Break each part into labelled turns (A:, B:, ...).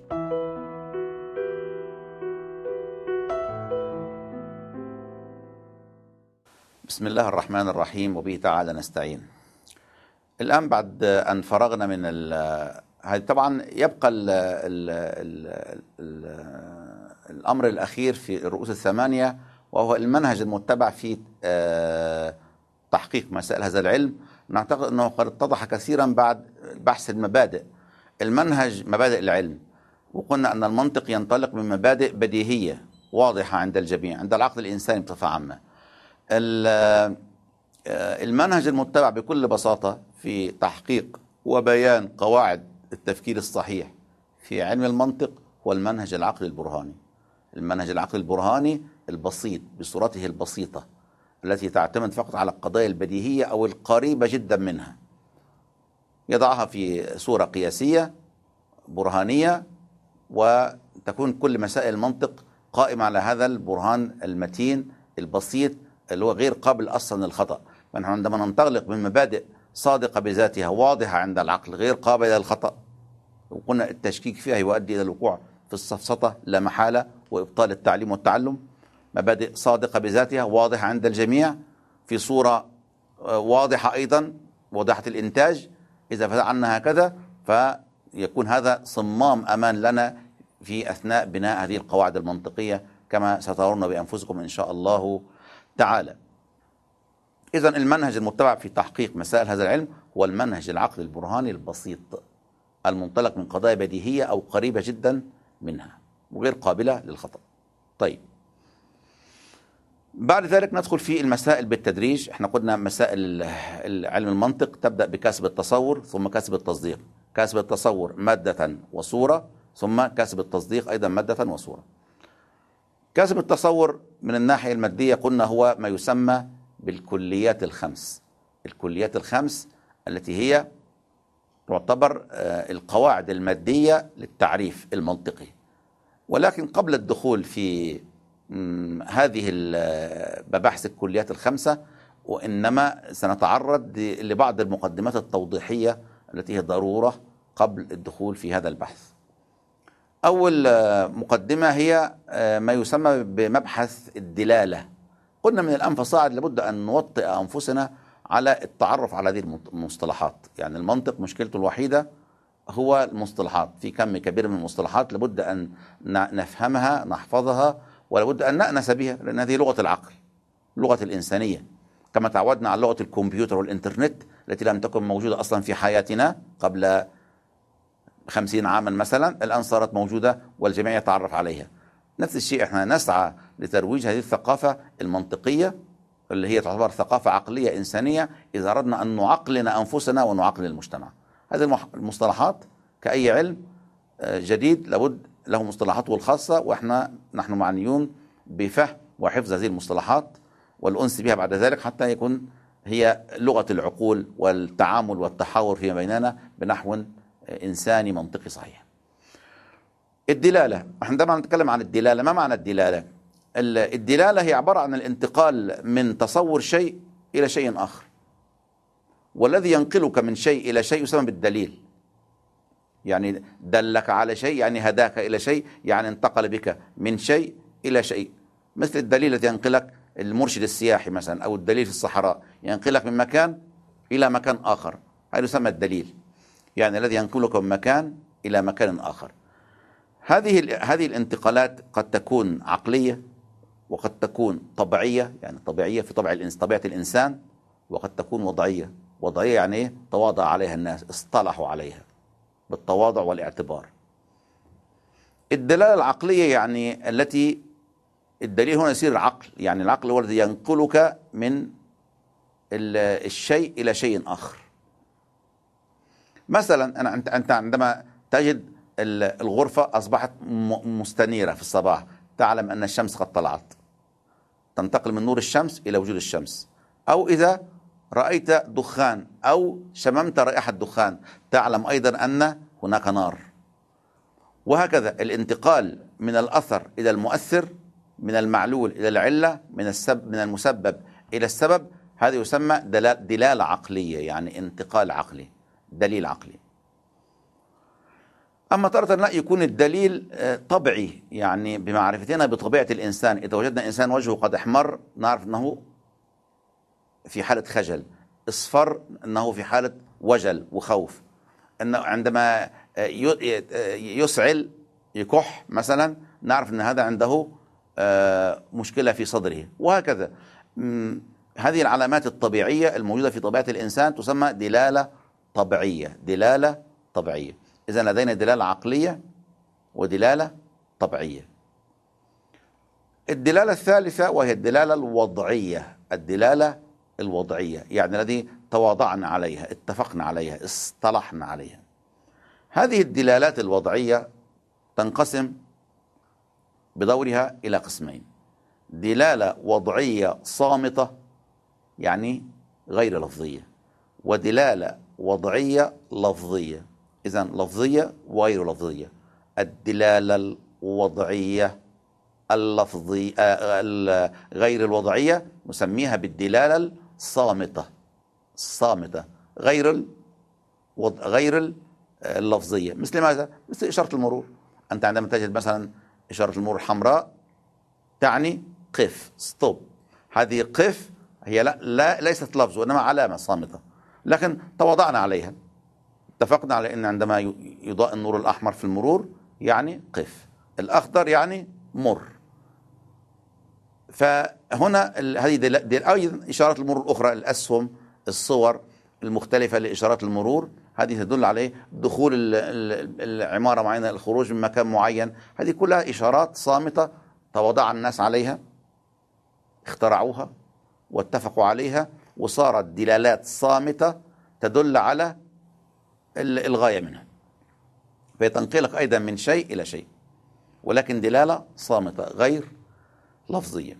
A: بسم الله الرحمن الرحيم، وبه تعالى نستعين. الآن بعد أن فرغنا من هذه، طبعا يبقى الأمر الأخير في الرؤوس الثمانية، وهو المنهج المتبع في تحقيق مسائل هذا العلم. نعتقد أنه قد اتضح كثيرا بعد بحث المبادئ، المنهج مبادئ العلم، وقلنا أن المنطق ينطلق من مبادئ بديهية واضحة عند الجميع، عند العقل الإنساني بصفة عامة. المنهج المتبع بكل بساطة في تحقيق وبيان قواعد التفكير الصحيح في علم المنطق هو المنهج العقلي البرهاني. المنهج العقلي البرهاني البسيط بصورته البسيطة، التي تعتمد فقط على القضايا البديهية أو القريبة جدا منها، يضعها في صورة قياسية برهانية، وتكون كل مسائل المنطق قائمة على هذا البرهان المتين البسيط اللي هو غير قابل أصلا للخطأ. فنحن عندما ننطلق من مبادئ صادقة بذاتها واضحة عند العقل غير قابلة للخطأ، وقلنا التشكيك فيها يؤدي إلى الوقوع في السفسطة لا محالة وإبطال التعليم والتعلم. مبادئ صادقة بذاتها واضحة عند الجميع في صورة واضحة أيضا واضحة الإنتاج، إذا فعلنا هكذا فيكون هذا صمام أمان لنا في أثناء بناء هذه القواعد المنطقية، كما سترون بأنفسكم إن شاء الله تعالى. إذن المنهج المتبع في تحقيق مسائل هذا العلم هو المنهج العقلي البرهاني البسيط، المنطلق من قضايا بديهية أو قريبة جدا منها وغير قابلة للخطأ. طيب، بعد ذلك ندخل في المسائل بالتدريج. احنا قلنا مسائل علم المنطق تبدأ بكسب التصور ثم كسب التصديق. كسب التصور مادة وصورة، ثم كسب التصديق أيضا مادة وصورة. كسب التصور من الناحية المادية قلنا هو ما يسمى بالكليات الخمس. الكليات الخمس التي هي تعتبر القواعد المادية للتعريف المنطقي. ولكن قبل الدخول في هذه مباحث الكليات الخمسة، وإنما سنتعرض لبعض المقدمات التوضيحية التي هي ضرورة قبل الدخول في هذا البحث. أول مقدمة هي ما يسمى بمبحث الدلالة. قلنا من الآن فصاعد لابد أن نوطئ أنفسنا على التعرف على هذه المصطلحات. يعني المنطق مشكلته الوحيدة هو المصطلحات، في كم كبير من المصطلحات لابد أن نفهمها نحفظها، ولابد أن نأنس بها، لأن هذه لغة العقل، لغة الإنسانية، كما تعودنا على لغة الكمبيوتر والإنترنت التي لم تكن موجودة أصلا في حياتنا قبل 50 عاما مثلا، الآن صارت موجودة والجميع يتعرف عليها. نفس الشيء احنا نسعى لترويج هذه الثقافة المنطقية اللي هي تعتبر ثقافة عقلية إنسانية، إذا أردنا أن نعقلن أنفسنا ونعقل المجتمع. هذه المصطلحات كأي علم جديد لابد له مصطلحاته الخاصة، نحن معنيون بفهم وحفظ هذه المصطلحات والأنس بها بعد ذلك، حتى يكون هي لغة العقول والتعامل والتحاور فيما بيننا بنحو إنساني منطقي صحيح. الدلالة، عندما نتكلم عن الدلالة، ما معنى الدلالة؟ الدلالة هي عبارة عن الانتقال من تصور شيء إلى شيء آخر، والذي ينقلك من شيء إلى شيء يسمى بالدليل. يعني دلك على شيء، يعني هداك إلى شيء، يعني انتقل بك من شيء إلى شيء. مثل الدليل الذي ينقلك المرشد السياحي مثلا، أو الدليل في الصحراء ينقلك من مكان إلى مكان آخر، هذا يسمى الدليل، يعني الذي ينقلك من مكان إلى مكان آخر. هذه الانتقالات قد تكون عقلية، وقد تكون طبيعية، يعني طبيعية في طبيعة الإنسان، وقد تكون وضعية. وضعية يعني إيه؟ تواضع عليها الناس، اصطلحوا عليها بالتواضع والاعتبار. الدلالة العقلية يعني التي الدليل هنا يصير العقل، يعني العقل هو الذي ينقلك من الشيء إلى شيء آخر. مثلا أنت عندما تجد الغرفة أصبحت مستنيرة في الصباح، تعلم أن الشمس قد طلعت، تنتقل من نور الشمس إلى وجود الشمس. أو إذا رأيت دخان أو شممت رائحة دخان، تعلم أيضا أن هناك نار. وهكذا الانتقال من الأثر إلى المؤثر، من المعلول إلى العلة، من المسبب إلى السبب، هذا يسمى دلالة عقلية، يعني انتقال عقلي، دليل عقلي. أما تارة لا يكون الدليل طبعي، يعني بمعرفتنا بطبيعة الإنسان، إذا وجدنا إنسان وجهه قد احمر نعرف أنه في حالة خجل، اصفر أنه في حالة وجل وخوف، أنه عندما يسعل يكح مثلا نعرف أن هذا عنده مشكلة في صدره، وهكذا. هذه العلامات الطبيعية الموجودة في طبيعة الإنسان تسمى دلالة طبيعية. دلالة طبيعية. إذا لدينا دلالة عقلية ودلالة طبيعية. الدلالة الثالثة وهي الدلالة الوضعية. الدلالة الوضعية يعني الذي تواضعنا عليها، اتفقنا عليها، اصطلحنا عليها. هذه الدلالات الوضعية تنقسم بدورها إلى قسمين: دلالة وضعية صامتة يعني غير لفظية، ودلالة وضعية لفظية. إذن لفظية وغير لفظية. الدلالة الوضعية اللفظية غير الوضعية نسميها بالدلالة الصامتة. الصامتة غير اللفظية. مثل ماذا؟ مثل إشارة المرور. أنت عندما تجد مثلا إشارة المرور الحمراء تعني قف، ستوب. هذه قف هي لا ليست لفظ وإنما علامة صامتة، لكن تواضعنا عليها، اتفقنا على أن عندما يضاء النور الأحمر في المرور يعني قف، الأخضر يعني مر. فهنا هذه أيضا إشارات المرور الأخرى، الأسهم، الصور المختلفة لإشارات المرور، هذه تدل عليه دخول العمارة معينة، الخروج من مكان معين. هذه كلها إشارات صامتة تواضع الناس عليها، اخترعوها واتفقوا عليها، وصارت دلالات صامتة تدل على الغاية منها، فيتنقلك أيضا من شيء إلى شيء، ولكن دلالة صامتة غير لفظية.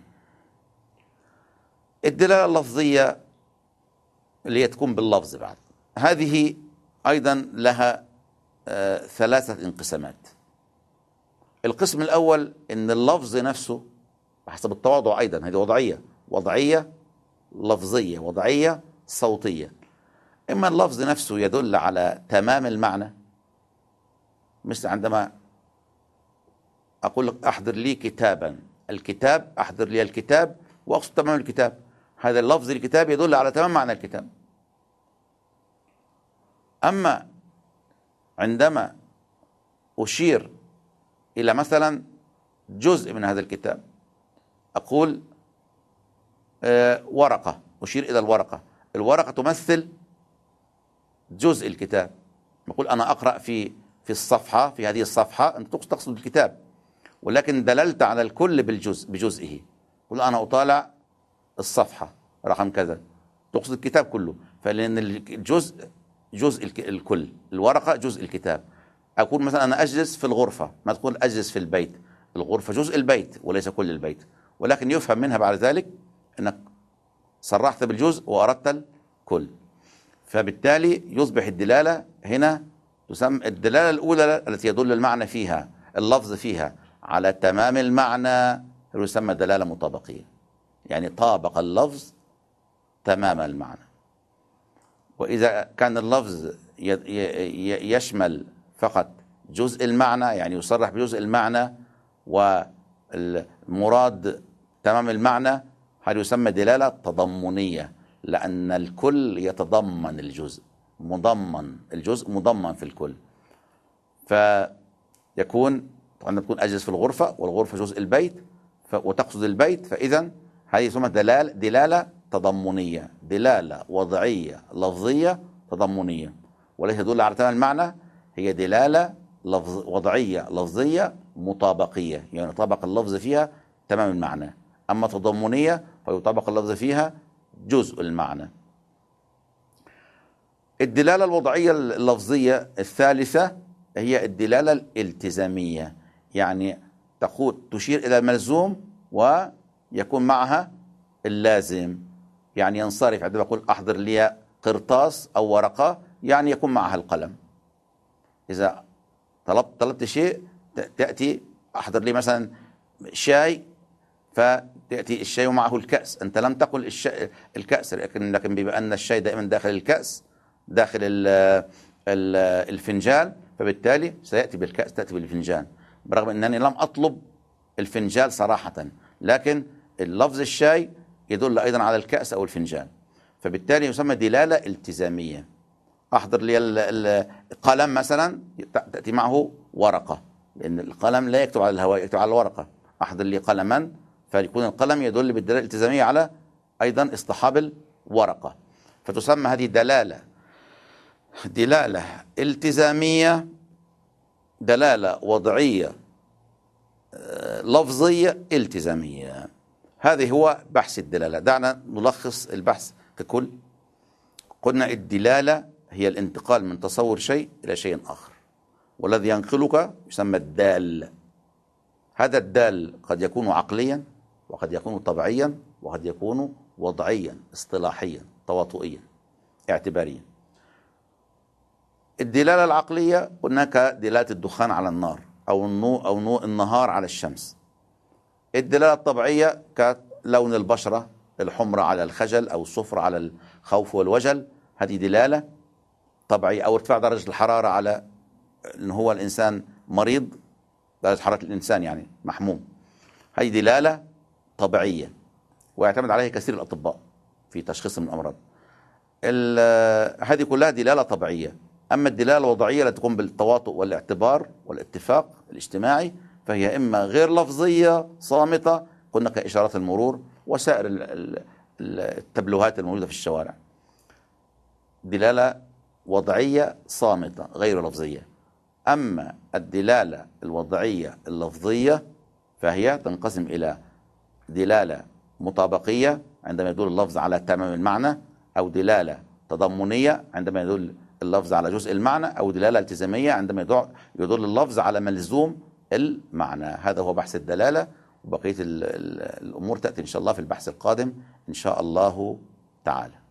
A: الدلالة اللفظية اللي تكون باللفظ بعد، هذه أيضا لها ثلاثة انقسامات. القسم الأول إن اللفظ نفسه بحسب التواضع أيضا، هذه وضعية، وضعية لفظية، وضعية صوتية. إما اللفظ نفسه يدل على تمام المعنى، مثل عندما أقول لك أحضر لي كتابا، الكتاب، أحضر لي الكتاب وأقصد تمام الكتاب، هذا اللفظ الكتاب يدل على تمام معنى الكتاب. أما عندما أشير إلى مثلا جزء من هذا الكتاب، أقول ورقة، أشير إلى الورقة، الورقة تمثل جزء الكتاب. نقول أنا أقرأ في الصفحة، في هذه الصفحة، أنت تقصد الكتاب، ولكن دللت على الكل بجزئه. قل أنا أطالع الصفحة رقم كذا، تقصد الكتاب كله، فلأن الجزء جزء الكل، الورقة جزء الكتاب. أقول مثلا أنا أجلس في الغرفة، ما تقول أجلس في البيت، الغرفة جزء البيت وليس كل البيت، ولكن يفهم منها بعد ذلك أنك صرحت بالجزء وأردت الكل. فبالتالي يصبح الدلالة هنا تسمى الدلالة الأولى التي يدل المعنى فيها، اللفظ فيها على تمام المعنى، يسمى دلالة مطابقية، يعني طابق اللفظ تمام المعنى. وإذا كان اللفظ يشمل فقط جزء المعنى، يعني يصرح بجزء المعنى والمراد تمام المعنى، هذا يسمى دلالة تضمنية، لأن الكل يتضمن الجزء، مضمن الجزء مضمن في الكل. فيكون عندما تكون أجلس في الغرفة والغرفة جزء البيت وتقصد البيت، فإذا هذه تسمى دلالة تضمنية، دلالة وضعية لفظية تضمنية، وليس تدل على تمام المعنى، هي دلالة وضعية لفظية مطابقية، يعني يطابق اللفظ فيها تمام المعنى. أما تضمنية فيطابق اللفظ فيها جزء المعنى. الدلالة الوضعية اللفظية الثالثة هي الدلالة الالتزامية، يعني تشير إلى الملزوم ويكون معها اللازم، يعني ينصرف عندما أقول أحضر لي قرطاس أو ورقة، يعني يكون معها القلم. إذا طلبت شيء تأتي أحضر لي مثلا شاي، فتأتي الشاي ومعه الكأس، أنت لم تقل الكأس، لكن بما أن الشاي دائما داخل الكأس، داخل الفنجان، فبالتالي سيأتي بالكأس تأتي بالفنجان، برغم أنني لم أطلب الفنجان صراحة، لكن اللفظ الشاي يدل أيضا على الكأس أو الفنجان، فبالتالي يسمى دلالة التزامية. أحضر لي القلم مثلا، تأتي معه ورقة، لأن القلم لا يكتب على الهواء، يكتب على الورقة. أحضر لي قلما، فيكون القلم يدل بالدلالة الالتزامية على أيضا اصطحاب الورقة، فتسمى هذه دلالة التزامية، دلالة وضعية لفظية التزامية. هذه هو بحث الدلالة. دعنا نلخص البحث ككل. قلنا الدلالة هي الانتقال من تصور شيء إلى شيء آخر، والذي ينقلك يسمى الدال. هذا الدال قد يكون عقليا، وقد يكون طبيعيا، وقد يكون وضعيا اصطلاحيا تواطؤيا اعتباريا. الدلالة العقلية قلنا كدلالة الدخان على النار، أو النهار على الشمس. الدلالة الطبيعية كلون البشرة، الحمرة على الخجل، أو الصفر على الخوف والوجل، هذه دلالة طبيعية. أو ارتفاع درجة الحرارة على أن هو الإنسان مريض، درجة حرارة الإنسان يعني محموم، هذه دلالة طبيعية ويعتمد عليها كثير الأطباء في تشخيص من الأمراض. هذه كلها دلالة طبيعية. أما الدلالة الوضعية التي تقوم بالتواطؤ والاعتبار والاتفاق الاجتماعي، فهي إما غير لفظية صامتة، قلنا كإشارات المرور وسائر التبلوهات الموجودة في الشوارع، دلالة وضعية صامتة غير لفظية. أما الدلالة الوضعية اللفظية فهي تنقسم إلى دلالة مطابقية عندما يدل اللفظ على تمام المعنى، أو دلالة تضمنية عندما يدل اللفظ على جزء المعنى، أو دلالة التزامية عندما يدل اللفظ على ملزوم المعنى. هذا هو بحث الدلالة، وبقية الأمور تأتي إن شاء الله في البحث القادم إن شاء الله تعالى.